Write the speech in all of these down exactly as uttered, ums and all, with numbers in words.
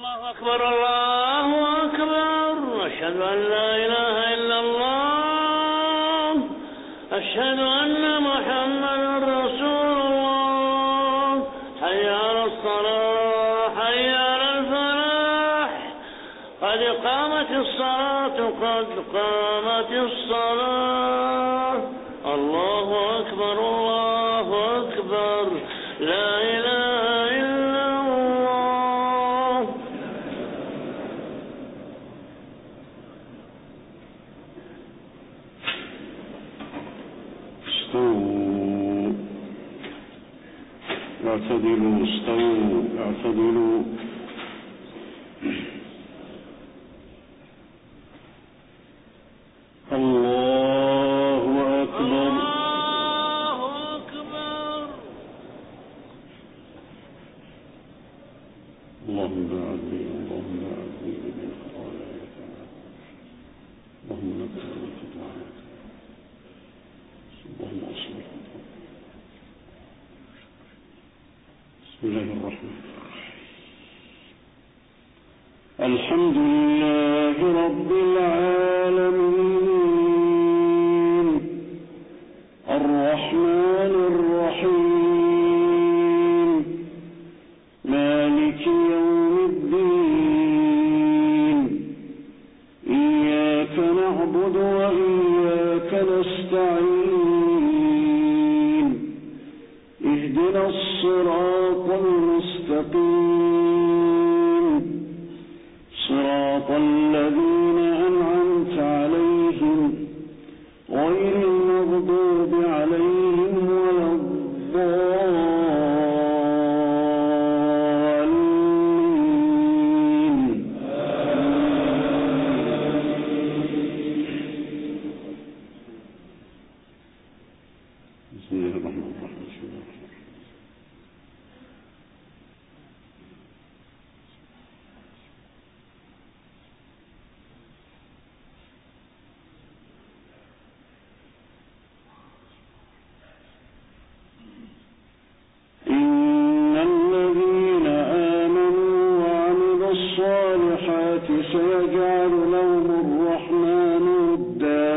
الله أكبر الله أكبر. أشهد أن لا إله إلا الله. أشهد أن محمدا رسول الله. حي على الصلاة حي على الفلاح. قد قامت الصلاة قد قامت الصلاة. الله أكبر الله أكبر. لا إله إلا الله. استووا اعتدلوا استووا اعتدلوا. الله أكبر الله أكبر. اللهم باعد بي اللهم باعد بي من خطاياي اللهم نبه من خطاياي اللهم أصلح. بسم الله الرحمن الرحيم. الحمد لله رب العالمين الرحمن الرحيم مالك يوم الدين. إياك نعبد وإياك نستعين. اهدنا الصراط المستقيم صراط الذين أنعمت عليهم غير المغضوب عليهم ولا الضالين. بسم الله الرحمن الرحيم. سيجعل لهم الرحمن ودا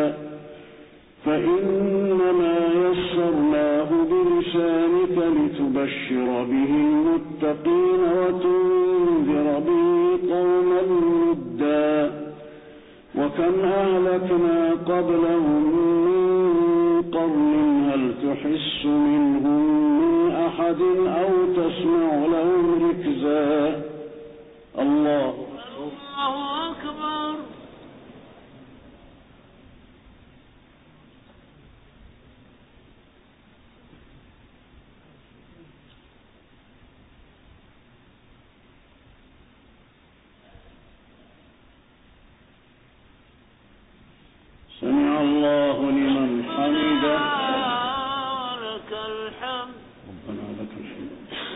فإنما يسرناه بلسانك لتبشر به المتقين وتنذر به قوما لدا. وكم أهلكنا قبلهم من قرن هل تحس منهم من أحد أو تسمع لهم ركزا. الله الله أكبر. سمع الله لمن حمده. لك الحمد. ربنا لك الحمد.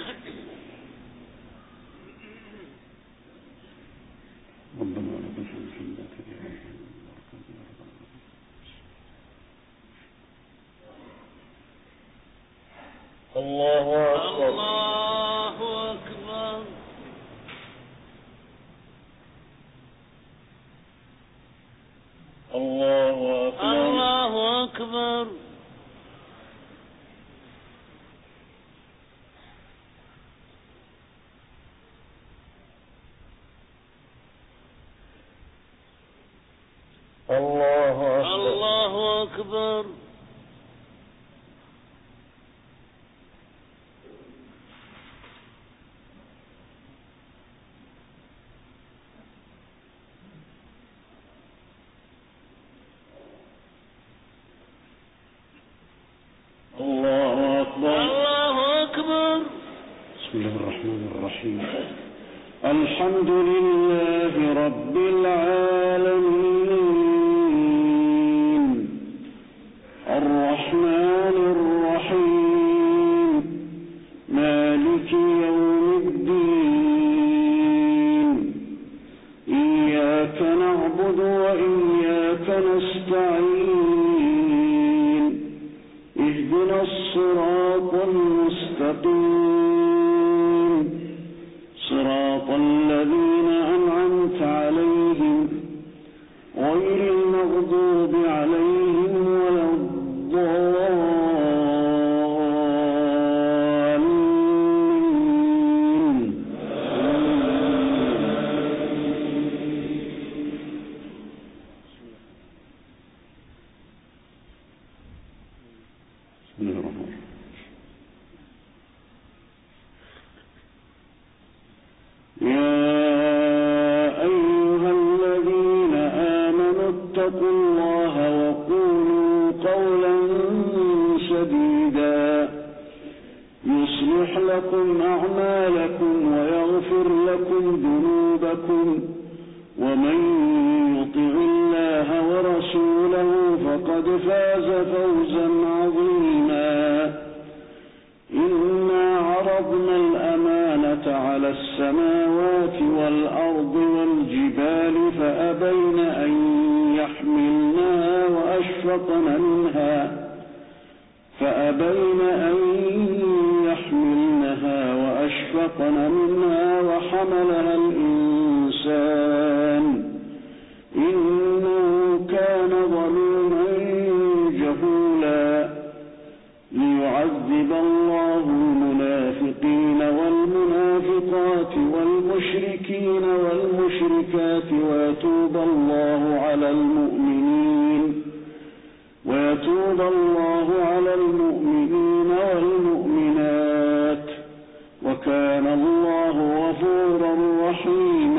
ربنا لك الحمد حمدا كثيرا. الله أكبر. الله أكبر. الله أكبر. الله أكبر. الله أكبر. الله أكبر. الله أكبر. الله أكبر. بسم الله الرحمن الرحيم. الحمد لله رب العالمين الرحمن الرحيم مالك يوم الدين. إياك نعبد وإياك نستعين. اهدنا الصراط المستقيم صراط الذين قلوبكم ومن يطع الله ورسوله فقد فاز فوزا عظيما إنا عرضنا الأمانة على السماوات والأرض والجبال فأبين أن يحملنها وأشفقن منها فأبين أن يحملنها وأشفقن منها وحملها الإنسان إنه كان ظلوما جهولا ليعذب الله المنافقين والمنافقات والمشركين والمشركات ويتوب الله على المؤمنين ويتوب الله على المؤمنين والمؤمنات وكان الله غفورا رحيما